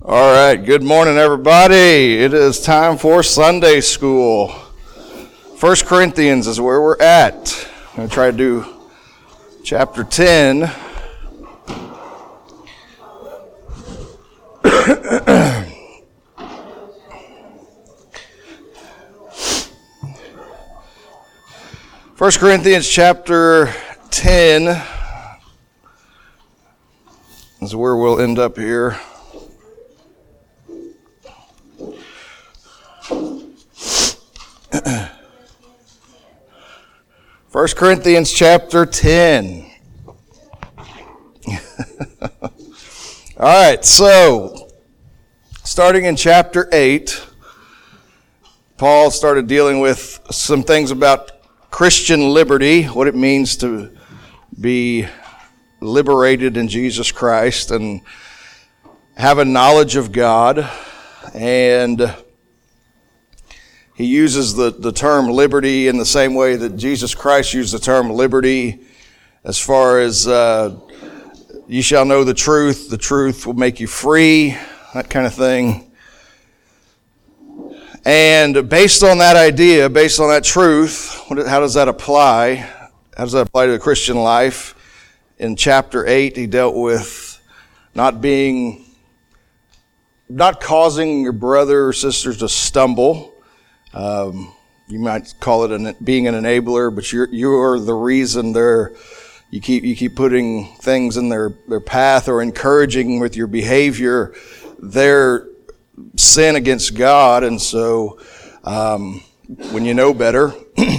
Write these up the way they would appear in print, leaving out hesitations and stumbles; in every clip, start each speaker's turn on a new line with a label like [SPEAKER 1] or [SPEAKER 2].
[SPEAKER 1] All right, good morning, everybody. It is time for Sunday school. 1 Corinthians is where we're at. I'm going to try to do chapter 10. First Corinthians chapter 10 is where we'll end up here. First Corinthians chapter 10. All right, so starting in chapter 8, Paul started dealing with some things about Christian liberty, what it means to be liberated in Jesus Christ and have a knowledge of God. And he uses the term liberty in the same way that Jesus Christ used the term liberty, as far as you shall know the truth will make you free, that kind of thing. And based on that idea, based on that truth, how does that apply? How does that apply to the Christian life? In chapter 8, he dealt with not causing your brother or sisters to stumble. You might call it being an enabler, but you're the reason you keep putting things in their path or encouraging with your behavior their sin against God. And so when you know better,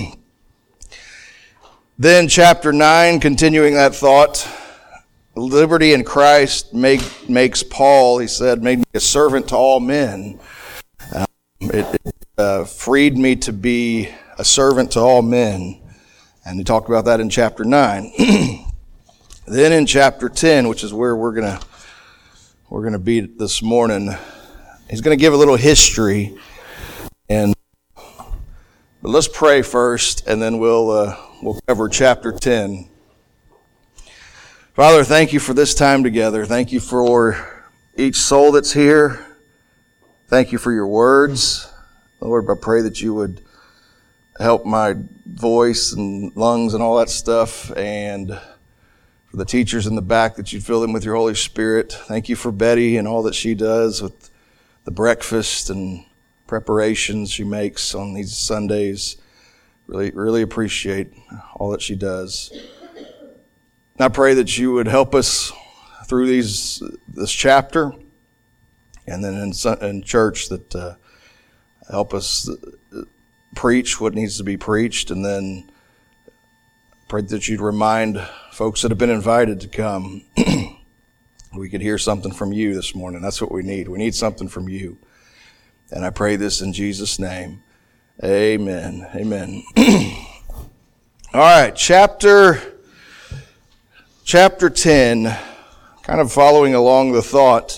[SPEAKER 1] then chapter 9, continuing that thought, liberty in Christ makes Paul, he said, made me a servant to all men. It freed me to be a servant to all men. And he talked about that in chapter 9. Then in chapter 10, which is where we're gonna be this morning, he's gonna give a little history. But let's pray first, and then we'll cover chapter 10. Father, thank you for this time together. Thank you for each soul that's here. Thank you for your words. Lord, I pray that you would help my voice and lungs and all that stuff, and for the teachers in the back, that you'd fill them with your Holy Spirit. Thank you for Betty and all that she does with the breakfast and preparations she makes on these Sundays. Really, really appreciate all that she does. And I pray that you would help us through this chapter, and then in church, that help us preach what needs to be preached, and then pray that you'd remind folks that have been invited to come. We could hear something from you this morning. That's what we need. We need something from you. And I pray this in Jesus' name. Amen. Amen. All right, chapter 10, kind of following along the thought.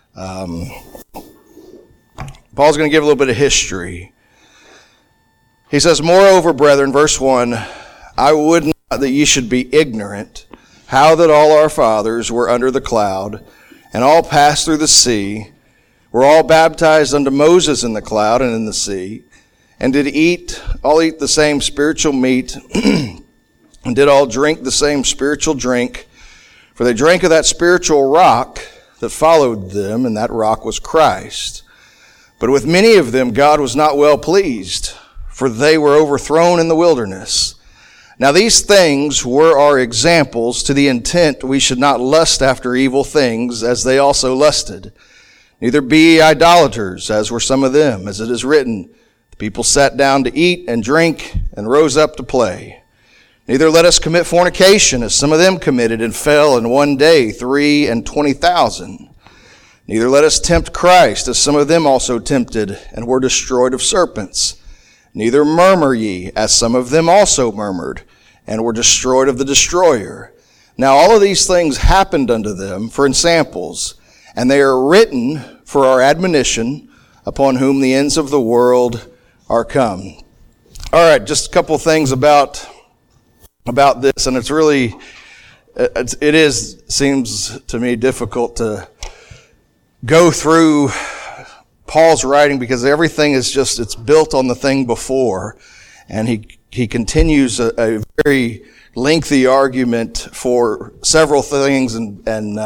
[SPEAKER 1] Paul's going to give a little bit of history. He says, "Moreover, brethren," verse 1, "I would not that ye should be ignorant, how that all our fathers were under the cloud, and all passed through the sea, were all baptized unto Moses in the cloud and in the sea, and did all eat the same spiritual meat, and did all drink the same spiritual drink. For they drank of that spiritual rock that followed them, and that rock was Christ. But with many of them God was not well pleased, for they were overthrown in the wilderness. Now these things were our examples, to the intent we should not lust after evil things, as they also lusted. Neither be ye idolaters, as were some of them, as it is written, the people sat down to eat and drink, and rose up to play. Neither let us commit fornication, as some of them committed, and fell in one day 23,000. Neither let us tempt Christ, as some of them also tempted, and were destroyed of serpents. Neither murmur ye, as some of them also murmured, and were destroyed of the destroyer. Now all of these things happened unto them for ensamples, and they are written for our admonition, upon whom the ends of the world are come." All right, just a couple things about this, and it's really, seems to me difficult to go through Paul's writing because everything is just, it's built on the thing before. And he continues a very lengthy argument for several things and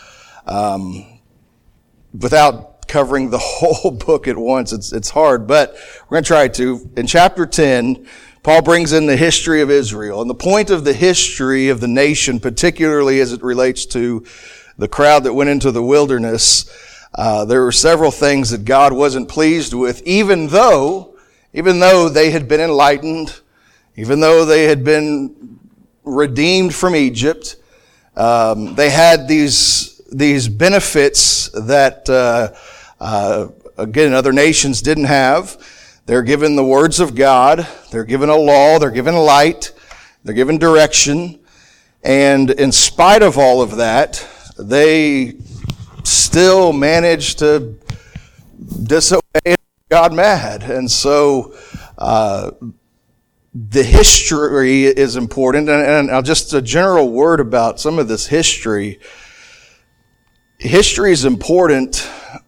[SPEAKER 1] without covering the whole book at once, it's hard, but we're going to try to. In chapter 10, Paul brings in the history of Israel. And the point of the history of the nation, particularly as it relates to the crowd that went into the wilderness, there were several things that God wasn't pleased with, even though they had been enlightened, even though they had been redeemed from Egypt. They had these benefits that, again, other nations didn't have. They're given the words of God. They're given a law. They're given light. They're given direction. And in spite of all of that, they still managed to disobey God mad. And so the history is important. And just a general word about some of this history. History is important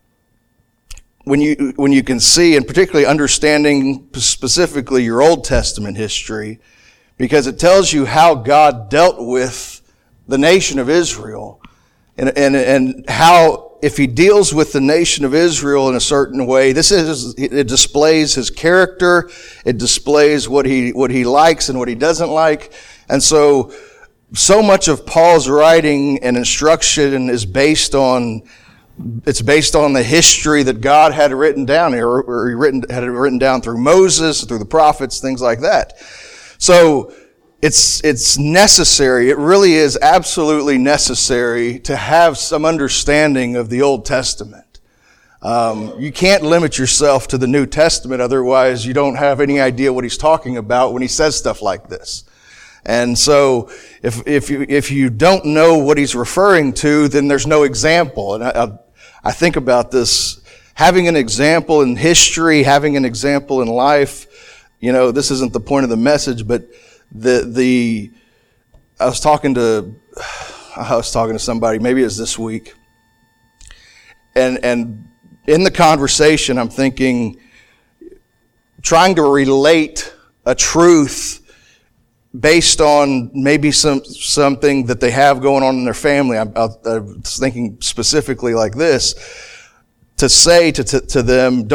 [SPEAKER 1] when you can see, and particularly understanding specifically your Old Testament history, because it tells you how God dealt with the nation of Israel, and how if He deals with the nation of Israel in a certain way, it displays His character, it displays what he likes and what He doesn't like, and so much of Paul's writing and instruction is based on the history that God had written down, or had it written down through Moses, through the prophets, things like that. So it's necessary. It really is absolutely necessary to have some understanding of the Old Testament. You can't limit yourself to the New Testament, otherwise you don't have any idea what he's talking about when he says stuff like this. And so if you don't know what he's referring to, then there's no example. And I think about this, having an example in history, having an example in life. This isn't the point of the message, but I was talking to somebody, maybe it was this week, and in the conversation, I'm thinking, trying to relate a truth based on maybe something that they have going on in their family. I was thinking specifically like this, to say to them,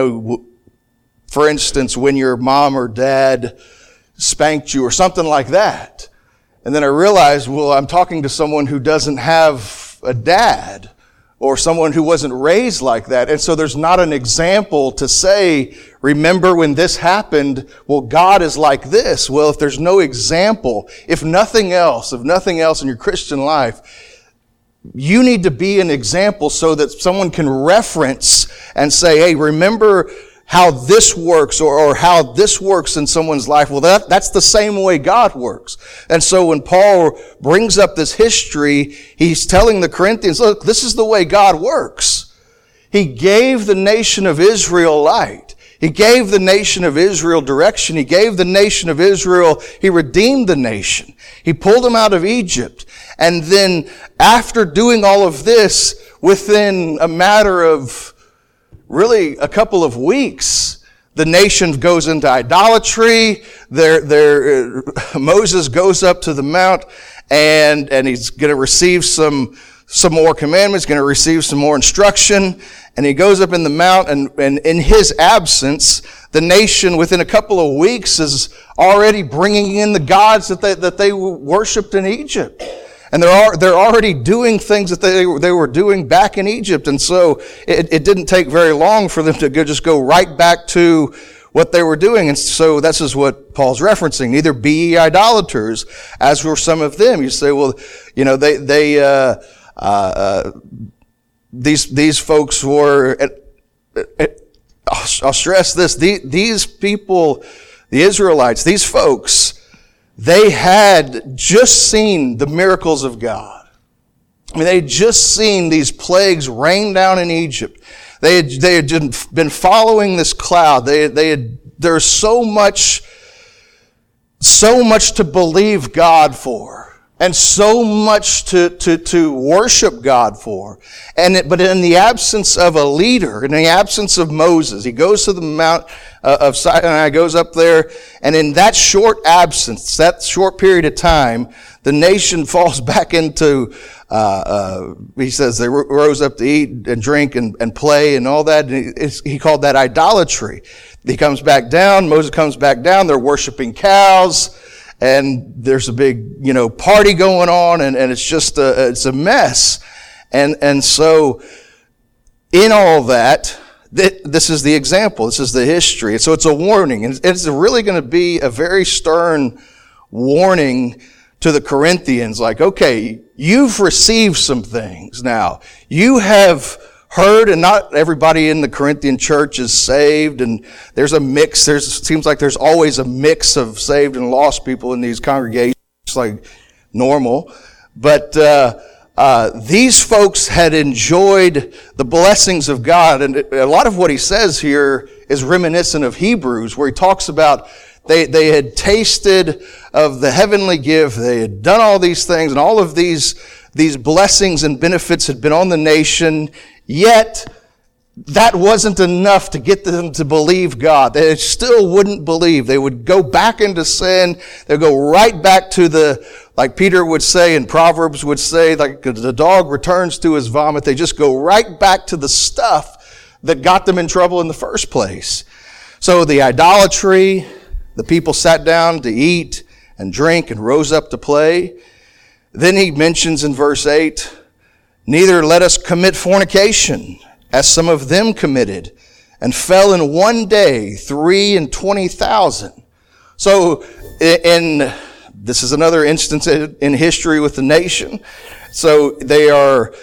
[SPEAKER 1] for instance, when your mom or dad spanked you or something like that. And then I realized, well, I'm talking to someone who doesn't have a dad or someone who wasn't raised like that. And so there's not an example to say, remember when this happened, well, God is like this. Well, if there's no example, if nothing else in your Christian life, you need to be an example so that someone can reference and say, hey, remember how this works or how this works in someone's life. Well, that's the same way God works. And so when Paul brings up this history, he's telling the Corinthians, look, this is the way God works. He gave the nation of Israel light. He gave the nation of Israel direction. He gave the nation of Israel, He redeemed the nation. He pulled them out of Egypt. And then after doing all of this, within a matter of really a couple of weeks, the nation goes into idolatry. Moses goes up to the mount and he's going to receive some more commandments, going to receive some more instruction. And he goes up in the mount, and in his absence, the nation within a couple of weeks is already bringing in the gods that they worshipped in Egypt. And they're already doing things that they were doing back in Egypt. And so it didn't take very long for them to just go right back to what they were doing. And so this is what Paul's referencing. Neither be ye idolaters, as were some of them. You say, well, these folks were, I'll stress this, these people, the Israelites, these folks, they had just seen the miracles of God. I mean, they had just seen these plagues rain down in Egypt. They had been following this cloud. There's so much to believe God for. and so much to worship God for. But in the absence of a leader, in the absence of Moses, he goes to the Mount of Sinai, goes up there, and in that short absence, that short period of time, the nation falls back into, he says they rose up to eat and drink and play and all that. And he called that idolatry. He comes back down, Moses comes back down, they're worshiping cows. And there's a big, party going on, and it's just it's a mess. And so in all that, this is the example. This is the history. So it's a warning. And it's really going to be a very stern warning to the Corinthians. Like, okay, you've received some things now. You have heard, and not everybody in the Corinthian church is saved, and there's a mix. Seems like there's always a mix of saved and lost people in these congregations, like normal. But these folks had enjoyed the blessings of God, and a lot of what he says here is reminiscent of Hebrews, where he talks about they had tasted of the heavenly gift, they had done all these things, and all of these blessings and benefits had been on the nation. Yet, that wasn't enough to get them to believe God. They still wouldn't believe. They would go back into sin. They'd go right back to like Peter would say and Proverbs would say, like the dog returns to his vomit. They just go right back to the stuff that got them in trouble in the first place. So the idolatry, the people sat down to eat and drink and rose up to play. Then he mentions in verse 8, neither let us commit fornication, as some of them committed, and fell in one day 23,000. So, this is another instance in history with the nation. So they are,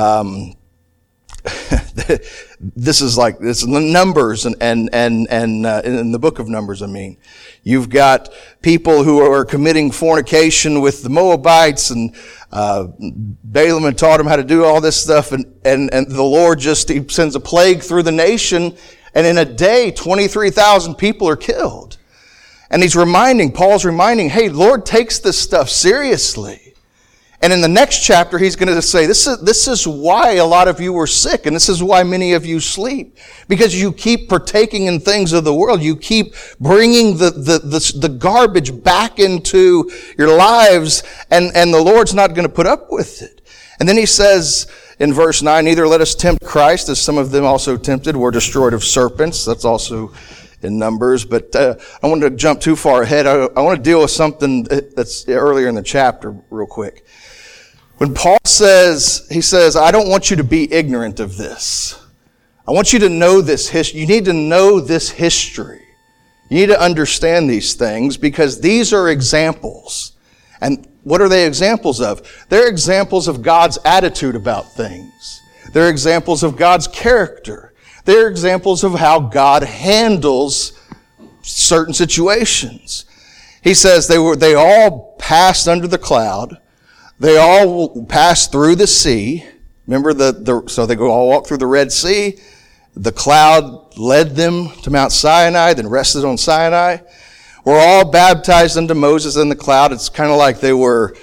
[SPEAKER 1] this is Numbers and in the book of Numbers, You've got people who are committing fornication with the Moabites, and Balaam had taught them how to do all this stuff, and the Lord he sends a plague through the nation, and in a day 23,000 people are killed. And Paul's reminding, hey, Lord takes this stuff seriously. And in the next chapter, he's going to say, this is why a lot of you were sick, and this is why many of you sleep. Because you keep partaking in things of the world. You keep bringing the garbage back into your lives, and the Lord's not going to put up with it. And then he says in verse 9, neither let us tempt Christ, as some of them also tempted, were destroyed of serpents. That's also in Numbers. But I don't want to jump too far ahead. I want to deal with something that's earlier in the chapter real quick. When Paul says, I don't want you to be ignorant of this. I want you to know this history. You need to know this history. You need to understand these things, because these are examples. And what are they examples of? They're examples of God's attitude about things. They're examples of God's character. They're examples of how God handles certain situations. He says they all passed under the cloud. They all passed through the sea. Remember, so they all walk through the Red Sea. The cloud led them to Mount Sinai, then rested on Sinai. We're all baptized unto Moses in the cloud. It's kind of like they were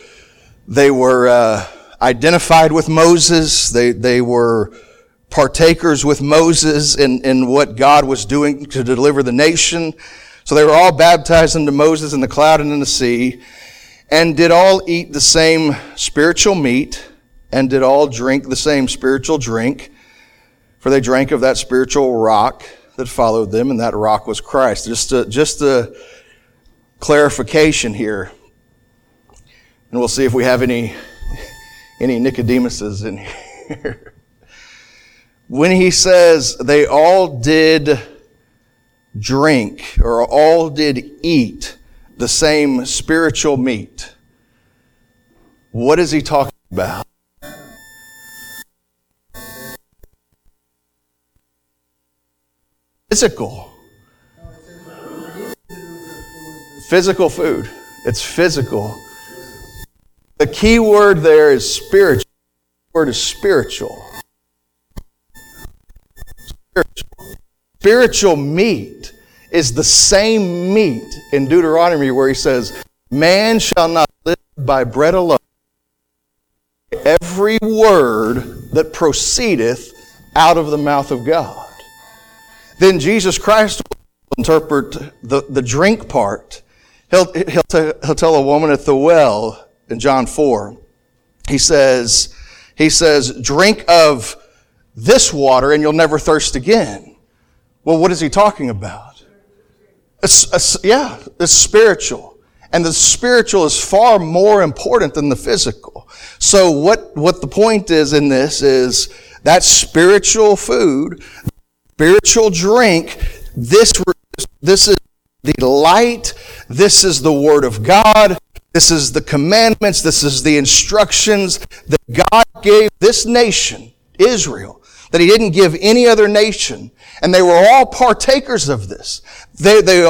[SPEAKER 1] identified with Moses. They were partakers with Moses in what God was doing to deliver the nation. So they were all baptized unto Moses in the cloud and in the sea, and did all eat the same spiritual meat, and did all drink the same spiritual drink, for they drank of that spiritual rock that followed them, and that rock was Christ. Just a clarification here, and we'll see if we have any Nicodemuses in here. When he says they all did drink, or all did eat the same spiritual meat, what is he talking about? Physical food. It's physical. The key word there is spiritual. The word is spiritual. Spiritual meat is the same meat in Deuteronomy where he says, man shall not live by bread alone, every word that proceedeth out of the mouth of God. Then Jesus Christ will interpret the drink part. He'll tell a woman at the well in John 4. He says, drink of this water and you'll never thirst again. Well, what is he talking about? It's spiritual. And the spiritual is far more important than the physical. So what the point is in this is that spiritual food, spiritual drink, this is the light, this is the Word of God, this is the commandments, this is the instructions that God gave this nation, Israel, that He didn't give any other nation. And they were all partakers of this. They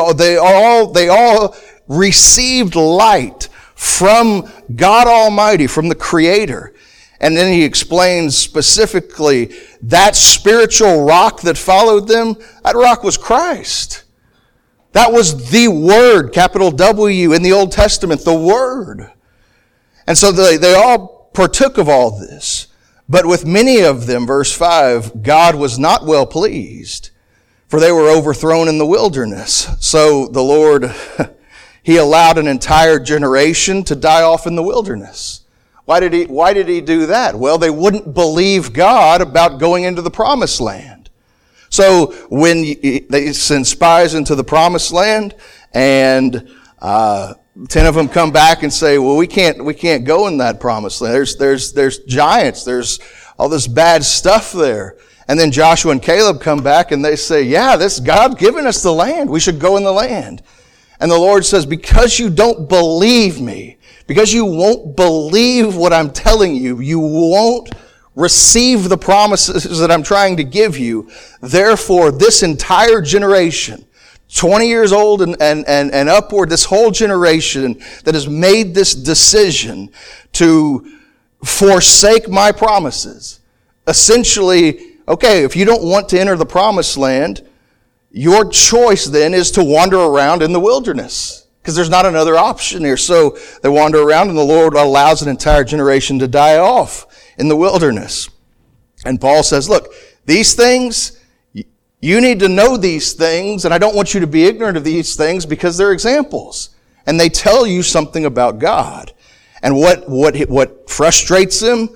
[SPEAKER 1] all received light from God Almighty, from the Creator. And then he explains specifically that spiritual rock that followed them, that rock was Christ. That was the Word, capital W in the Old Testament, the Word. And so they all partook of all this. But with many of them, verse 5, God was not well pleased, for they were overthrown in the wilderness. So the Lord, He allowed an entire generation to die off in the wilderness. Why did he do that? Well, they wouldn't believe God about going into the promised land. So when they send spies into the promised land, and 10 of them come back and say, well, we can't go in that promised land. There's giants. There's all this bad stuff there. And then Joshua and Caleb come back and they say, yeah, this God given us the land. We should go in the land. And the Lord says, because you don't believe me, because you won't believe what I'm telling you, you won't receive the promises that I'm trying to give you. Therefore, this entire generation, 20 years old and upward, this whole generation that has made this decision to forsake my promises. Essentially, okay, if you don't want to enter the promised land, your choice then is to wander around in the wilderness. Because there's not another option here. So they wander around and the Lord allows an entire generation to die off in the wilderness. And Paul says, look, these things, you need to know these things, and I don't want you to be ignorant of these things because they're examples. And they tell you something about God. And what frustrates him,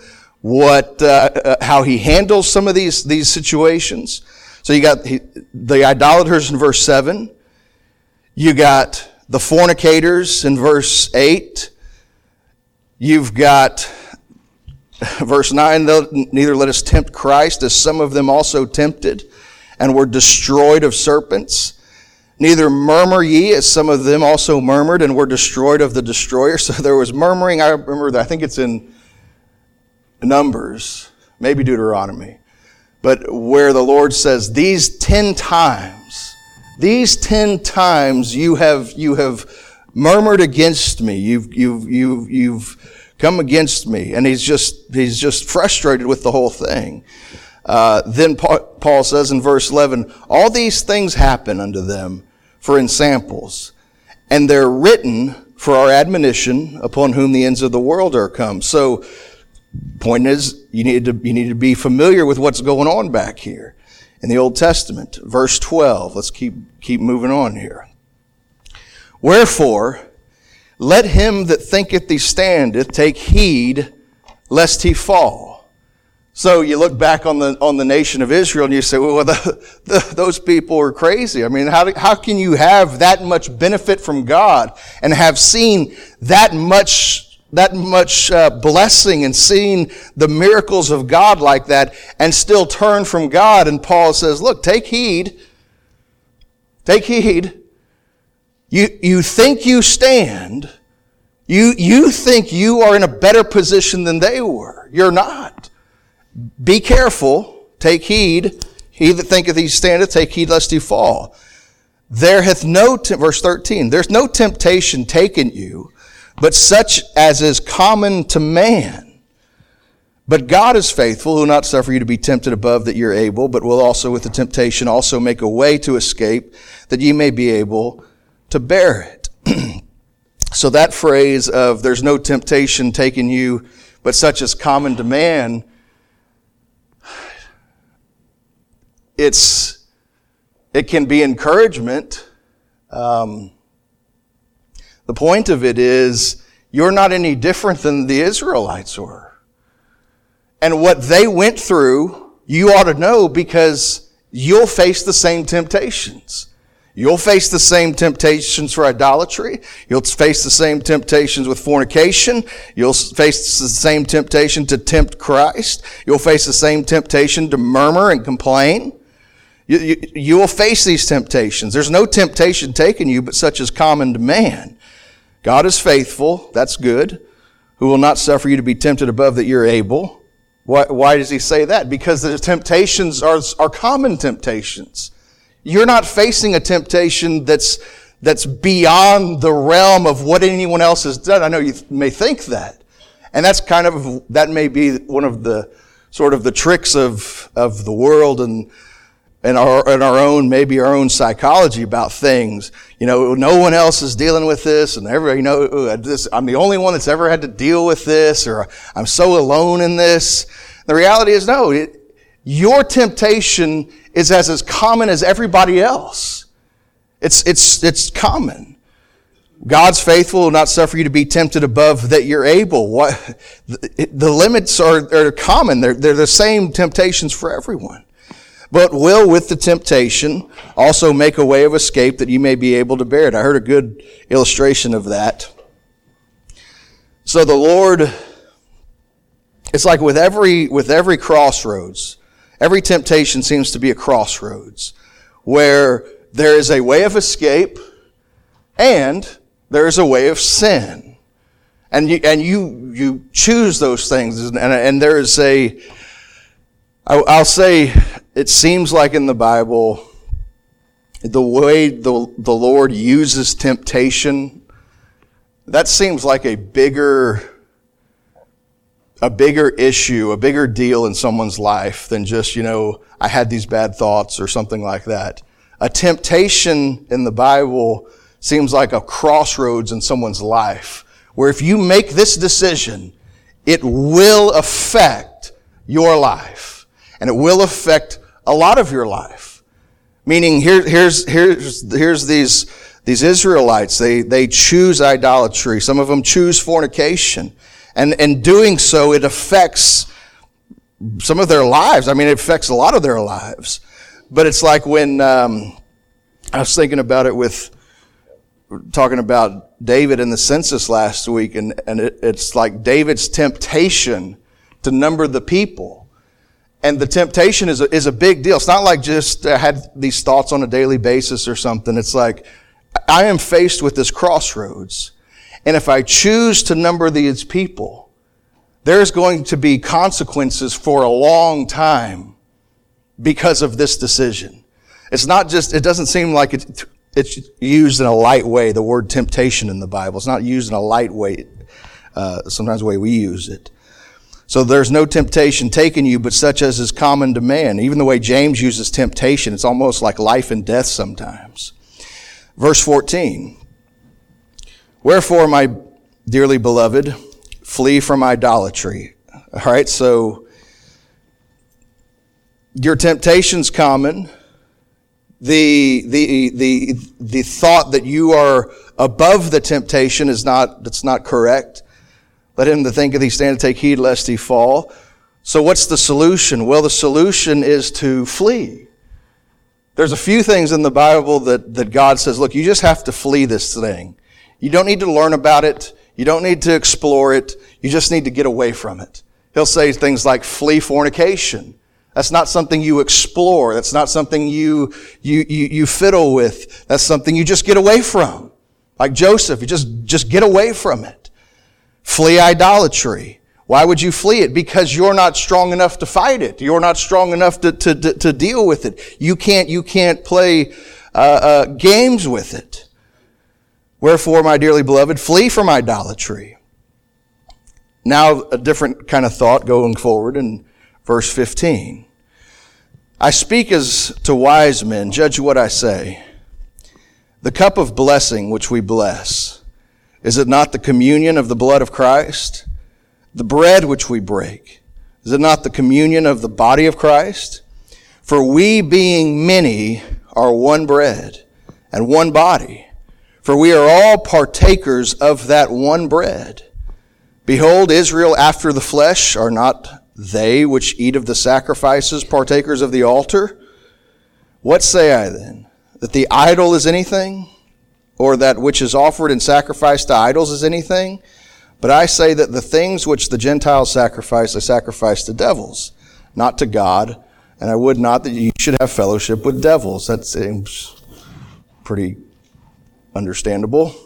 [SPEAKER 1] how he handles some of these situations. So you got the idolaters in verse 7. You got the fornicators in verse 8. You've got verse 9, neither let us tempt Christ, as some of them also tempted, and were destroyed of serpents. Neither murmur ye, as some of them also murmured, and were destroyed of the destroyer. So there was murmuring. I remember that. I think it's in Numbers, maybe Deuteronomy. But where the Lord says, these 10 times you have murmured against me. You've come against me. And he's just frustrated with the whole thing. Then Paul says in verse 11, all these things happen unto them for ensamples, and they're written for our admonition, upon whom the ends of the world are come. So, point is, you need to be familiar with what's going on back here in the Old Testament. Verse 12. Let's keep moving on here. Wherefore, let him that thinketh he standeth take heed lest he fall. So you look back on the nation of Israel and you say, well, those people are crazy. I mean, how can you have that much benefit from God and have seen that much blessing and seen the miracles of God like that and still turn from God? And Paul says, look, take heed. Take heed. You think you stand. You think you are in a better position than they were. You're not. Be careful. Take heed. He that thinketh he standeth, take heed lest he fall. There hath verse 13, there's no temptation taken you, but such as is common to man. But God is faithful, who will not suffer you to be tempted above that you're able, but will also with the temptation also make a way to escape, that ye may be able to bear it. So that phrase of there's no temptation taken you, but such is common to man, it can be encouragement. The point of it is, you're not any different than the Israelites were. And what they went through, you ought to know, because you'll face the same temptations. You'll face the same temptations for idolatry. You'll face the same temptations with fornication. You'll face the same temptation to tempt Christ. You'll face the same temptation to murmur and complain. You will face these temptations. There's no temptation taken you, but such is common to man. God is faithful, that's good, who will not suffer you to be tempted above that you're able. Why does he say that? Because the temptations are common temptations. You're not facing a temptation that's beyond the realm of what anyone else has done. I know you may think that. And that may be one of the sort of the tricks of the world and our own, maybe our own psychology about things. No one else is dealing with this, and everybody, I'm the only one that's ever had to deal with this, or I'm so alone in this. The reality is, no, your temptation is as common as everybody else. It's common. God's faithful, will not suffer you to be tempted above that you're able. The limits are common. They're the same temptations for everyone. But will, with the temptation, also make a way of escape that you may be able to bear it. I heard a good illustration of that. So the Lord, it's like with every crossroads, every temptation seems to be a crossroads where there is a way of escape and there is a way of sin. And you choose those things, and there is I'll say, it seems like in the Bible, the way the Lord uses temptation, that seems like a bigger issue, a bigger deal in someone's life than just, I had these bad thoughts or something like that. A temptation in the Bible seems like a crossroads in someone's life, where if you make this decision, it will affect your life. And it will affect a lot of your life. Meaning, here's these Israelites. They choose idolatry. Some of them choose fornication. And in doing so, it affects some of their lives. I mean, it affects a lot of their lives. But it's like when, I was thinking about it talking about David in the census last week, and it's like David's temptation to number the people. And the temptation is a big deal. It's not like just I had these thoughts on a daily basis or something. It's like I am faced with this crossroads. And if I choose to number these people, there's going to be consequences for a long time because of this decision. It's not just, it doesn't seem like it's used in a light way, the word temptation in the Bible. It's not used in a light way, sometimes the way we use it. So there's no temptation taken you, but such as is common to man. Even the way James uses temptation, it's almost like life and death sometimes. Verse 14. Wherefore, my dearly beloved, flee from idolatry. All right, so your temptation's common. The thought that you are above the temptation that's not correct. Let him that thinketh he stand take heed lest he fall. So what's the solution? Well, the solution is to flee. There's a few things in the Bible that God says, look, you just have to flee this thing. You don't need to learn about it. You don't need to explore it. You just need to get away from it. He'll say things like flee fornication. That's not something you explore. That's not something you fiddle with. That's something you just get away from. Like Joseph, you just get away from it. Flee idolatry. Why would you flee it? Because you're not strong enough to fight it. You're not strong enough to deal with it. You can't play games with it. Wherefore, my dearly beloved, flee from idolatry. Now, a different kind of thought going forward in verse 15. I speak as to wise men, judge what I say. The cup of blessing which we bless, is it not the communion of the blood of Christ? the bread which we break, is it not the communion of the body of Christ? For we being many are one bread and one body. For we are all partakers of that one bread. Behold, Israel after the flesh, are not they which eat of the sacrifices partakers of the altar? What say I then? That the idol is anything? Or that which is offered in sacrifice to idols is anything? But I say that the things which the Gentiles sacrifice, they sacrifice to devils, not to God. And I would not that you should have fellowship with devils. That seems pretty understandable.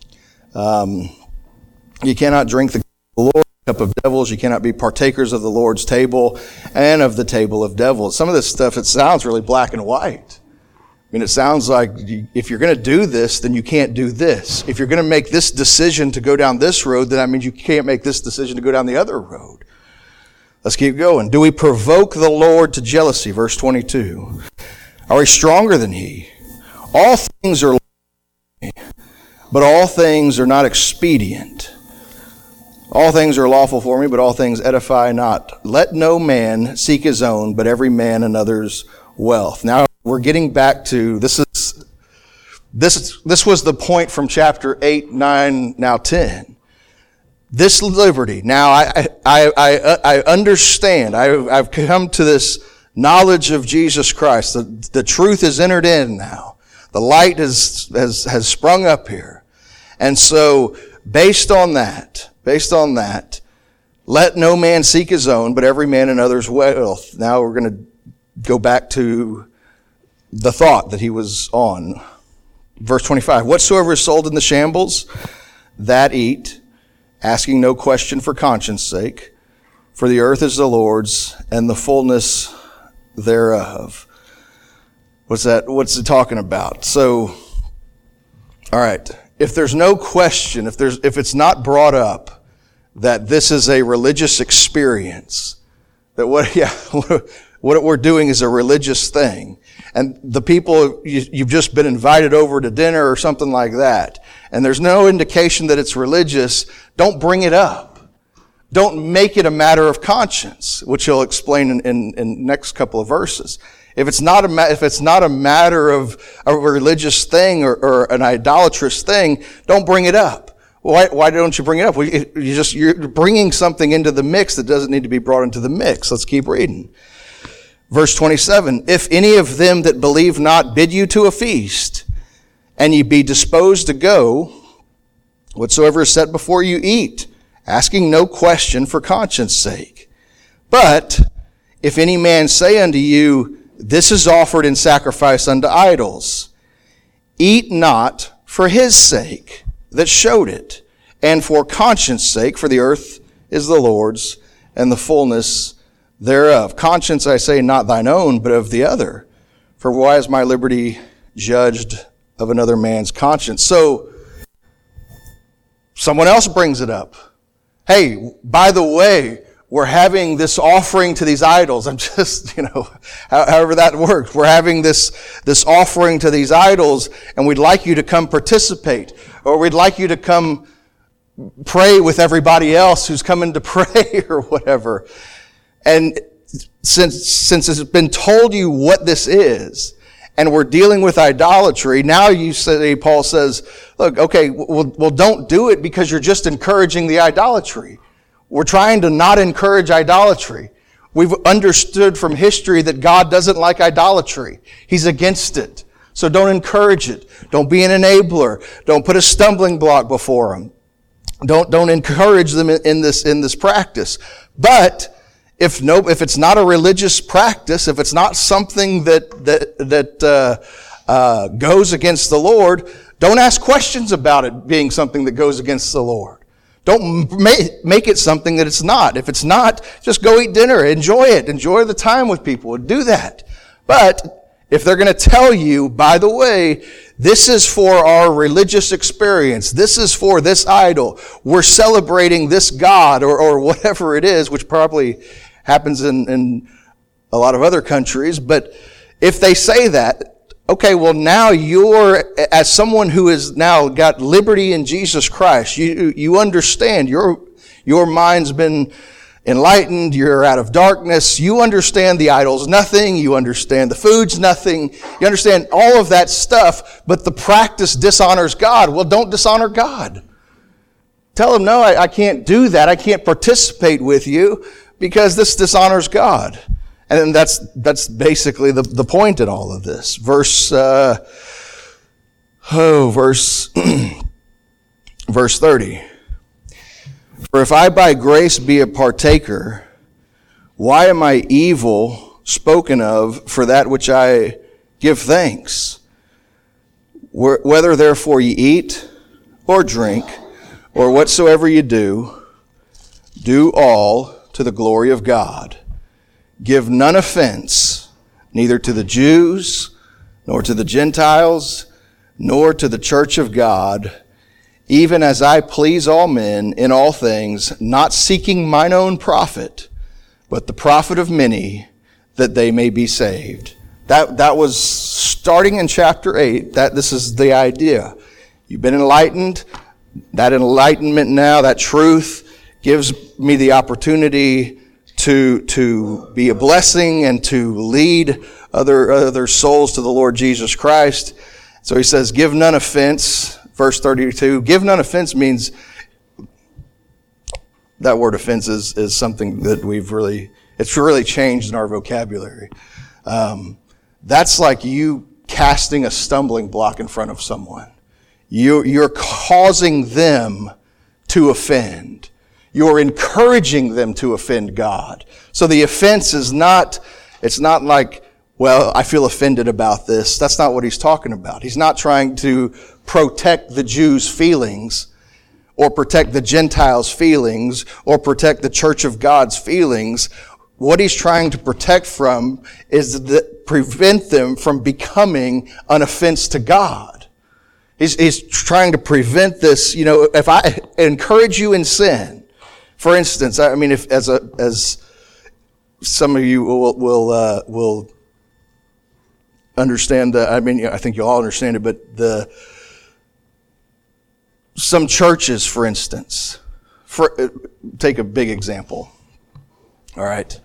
[SPEAKER 1] You cannot drink the Lord's cup of devils. You cannot be partakers of the Lord's table and of the table of devils. Some of this stuff, it sounds really black and white. I mean, it sounds like if you're going to do this, then you can't do this. If you're going to make this decision to go down this road, then that means you can't make this decision to go down the other road. Let's keep going. Do we provoke the Lord to jealousy? Verse 22. Are we stronger than He? All things are lawful, but all things are not expedient. All things are lawful for me, but all things edify not. Let no man seek his own, but every man another's wealth. Now we're getting back to this was the point from chapter 8, 9, now 10. This liberty. Now I understand. I've come to this knowledge of Jesus Christ. The truth is entered in now. The light has sprung up here. And so based on that, let no man seek his own, but every man another's wealth. Now we're going to go back to the thought that he was on. Verse 25, whatsoever is sold in the shambles, that eat, asking no question for conscience sake, for the earth is the Lord's and the fullness thereof. What's it talking about? So, all right, if there's no question, if it's not brought up that this is a religious experience, that what we're doing is a religious thing, and the people, you've just been invited over to dinner or something like that, and there's no indication that it's religious, don't bring it up. Don't make it a matter of conscience, which he'll explain in next couple of verses. If it's not a matter of a religious thing or an idolatrous thing, don't bring it up. Why don't you bring it up? You're bringing something into the mix that doesn't need to be brought into the mix. Let's keep reading. Verse 27, if any of them that believe not bid you to a feast, and ye be disposed to go, whatsoever is set before you eat, asking no question for conscience sake. But if any man say unto you, this is offered in sacrifice unto idols, eat not for his sake that showed it, and for conscience sake, for the earth is the Lord's, and the fullness thereof. Conscience, I say, not thine own, but of the other. For why is my liberty judged of another man's conscience? So, someone else brings it up. Hey, by the way, we're having this offering to these idols. I'm just, however that works. We're having this offering to these idols, and we'd like you to come participate, or we'd like you to come pray with everybody else who's coming to pray or whatever. And since it's been told you what this is, and we're dealing with idolatry, now Paul says, look, okay, well, don't do it because you're just encouraging the idolatry. We're trying to not encourage idolatry. We've understood from history that God doesn't like idolatry. He's against it. So don't encourage it. Don't be an enabler. Don't put a stumbling block before them. Don't encourage them in this practice. But if it's not a religious practice, if it's not something that goes against the Lord, don't ask questions about it being something that goes against the Lord. Don't make it something that it's not. If it's not, just go eat dinner. Enjoy it. Enjoy the time with people. Do that. But if they're going to tell you, by the way, this is for our religious experience, this is for this idol, we're celebrating this God or whatever it is, which probably happens in a lot of other countries, but if they say that, okay, well now as someone who has now got liberty in Jesus Christ, you understand you're Your mind's been enlightened. You're out of darkness. You understand the idol's nothing. You understand the food's nothing. You understand all of that stuff, but the practice dishonors God. Well, don't dishonor God. Tell him, no, I can't do that. I can't participate with you because this dishonors God. And that's basically the point in all of this. Verse 30. For if I by grace be a partaker, why am I evil spoken of for that which I give thanks? Whether therefore ye eat or drink, or whatsoever ye do, do all to the glory of God. Give none offense, neither to the Jews, nor to the Gentiles, nor to the church of God, even as I please all men in all things, not seeking mine own profit, but the profit of many, that they may be saved. That was starting in chapter 8. This is the idea. You've been enlightened. That enlightenment now, that truth, gives me the opportunity to be a blessing and to lead other souls to the Lord Jesus Christ. So he says, give none offense. Verse 32, give none offense means, that word offense is something that it's really changed in our vocabulary. That's like you casting a stumbling block in front of someone. You're causing them to offend. You're encouraging them to offend God. So the offense it's not like, well, I feel offended about this. That's not what he's talking about. He's not trying to protect the Jews' feelings or protect the Gentiles' feelings or protect the Church of God's feelings. What he's trying to protect from is prevent them from becoming an offense to God. He's trying to prevent this, if I encourage you in sin, for instance, I mean, as some of you will understand I think you'll all understand it, but some churches, for instance, take a big example. All right.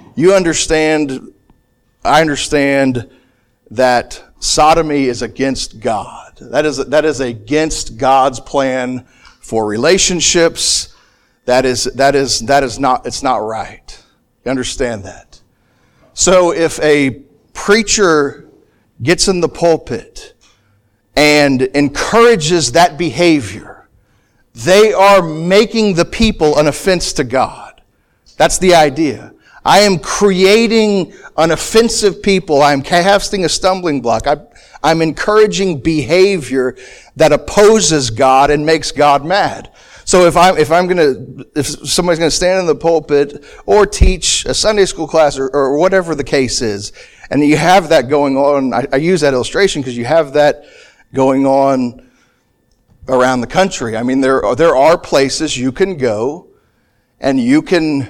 [SPEAKER 1] I understand that sodomy is against God. That is against God's plan for relationships. It's not right. You understand that? So if a preacher gets in the pulpit and encourages that behavior, they are making the people an offense to God. That's the idea. I am creating an offensive people. I'm casting a stumbling block. I'm encouraging behavior that opposes God and makes God mad. So if somebody's gonna stand in the pulpit or teach a Sunday school class or whatever the case is, and you have that going on, I use that illustration because you have that going on around the country. I mean, there are places you can go and you can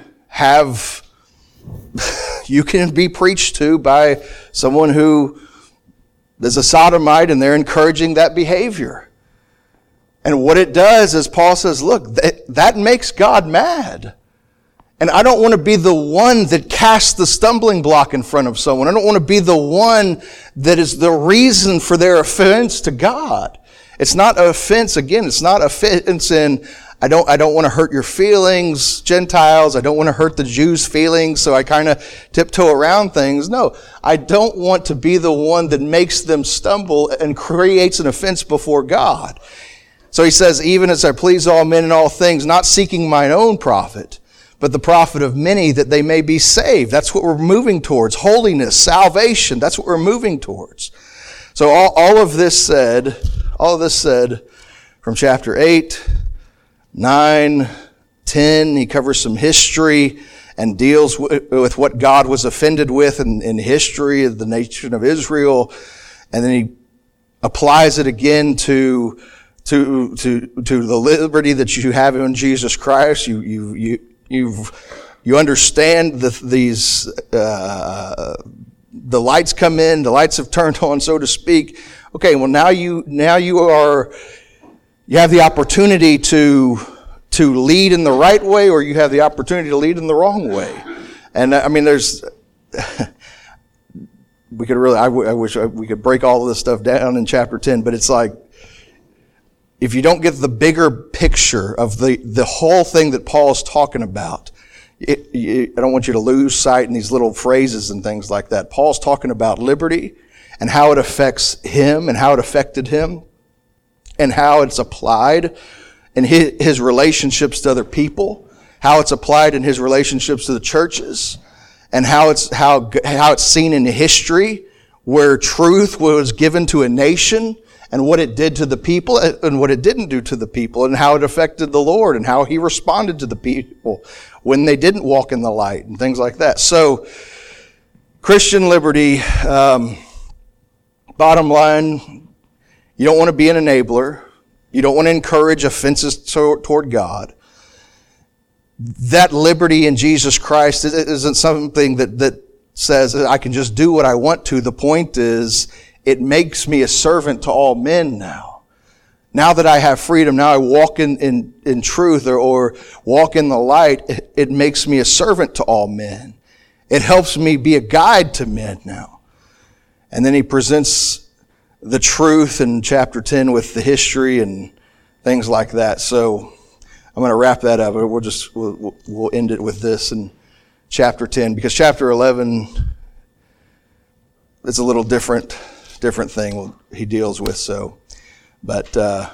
[SPEAKER 1] be preached to by someone who is a sodomite and they're encouraging that behavior. And what it does is Paul says, look, that makes God mad. And I don't want to be the one that casts the stumbling block in front of someone. I don't want to be the one that is the reason for their offense to God. It's not an offense, again, it's not offense in, I don't want to hurt your feelings, Gentiles. I don't want to hurt the Jews' feelings, so I kind of tiptoe around things. No, I don't want to be the one that makes them stumble and creates an offense before God. So he says, even as I please all men in all things, not seeking mine own profit, but the profit of many, that they may be saved. That's what we're moving towards. Holiness, salvation, that's what we're moving towards. So all of this said from chapter 8, 9, 10, he covers some history and deals with what God was offended with in history of the nation of Israel. And then he applies it again to the liberty that you have in Jesus Christ. You understand the lights come in, the lights have turned on, so to speak. Okay, well now you have the opportunity to to lead in the right way, or you have the opportunity to lead in the wrong way. And I mean, we could really, I wish we could break all of this stuff down in chapter 10, but it's like, if you don't get the bigger picture of the whole thing that Paul's talking about, I don't want you to lose sight in these little phrases and things like that. Paul's talking about liberty and how it affects him and how it affected him and how it's applied in his relationships to other people, how it's applied in his relationships to the churches, and how it's seen in history where truth was given to a nation and what it did to the people and what it didn't do to the people, and how it affected the Lord and how he responded to the people when they didn't walk in the light and things like that. So, Christian liberty, bottom line, you don't want to be an enabler. You don't want to encourage offenses toward God. That liberty in Jesus Christ isn't something that says I can just do what I want to. The point is, it makes me a servant to all men now. Now that I have freedom, now I walk in truth or walk in the light, it makes me a servant to all men. It helps me be a guide to men now. And then he presents the truth in chapter 10 with the history and things like that. So I'm going to wrap that up. We'll end it with this in chapter 10, because chapter 11 is a little different thing he deals with. So, but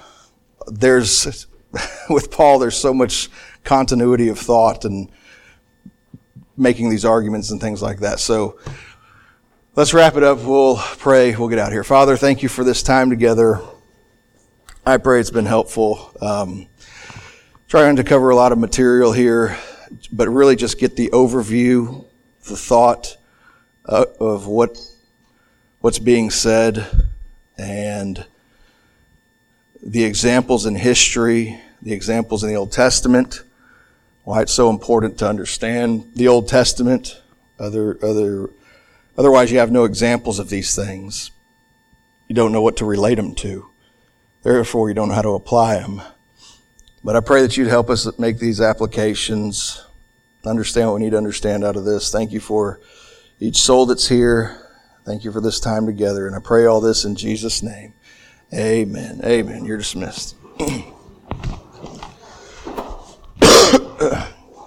[SPEAKER 1] with Paul, there's so much continuity of thought and making these arguments and things like that. So let's wrap it up. We'll pray. We'll get out of here. Father, thank you for this time together. I pray it's been helpful. Trying to cover a lot of material here, but really just get the overview, the thought of what's being said, and the examples in history, the examples in the Old Testament, why it's so important to understand the Old Testament. Otherwise you have no examples of these things. You don't know what to relate them to. Therefore, you don't know how to apply them. But I pray that you'd help us make these applications, understand what we need to understand out of this. Thank you for each soul that's here. Thank you for this time together. And I pray all this in Jesus' name. Amen. Amen. You're dismissed.